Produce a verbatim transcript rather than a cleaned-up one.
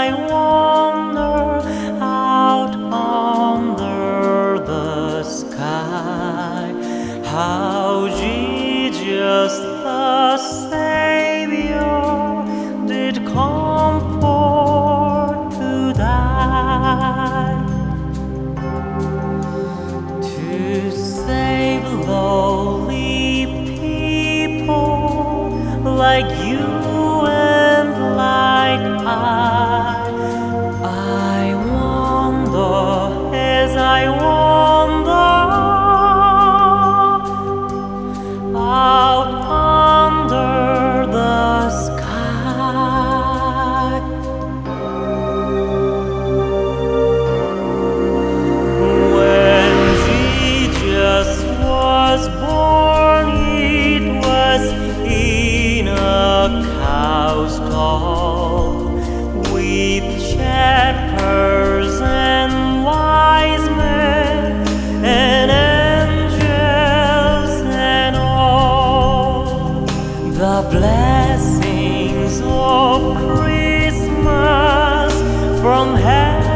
I wander out under the sky, how Jesus the Savior did come for to die, to save lowly people like you and like I. I wonder as I wander out under the sky. When Jesus was born, it was in a cow's stall, with shepherds and wise men and angels and all. The blessings of Christmas from heaven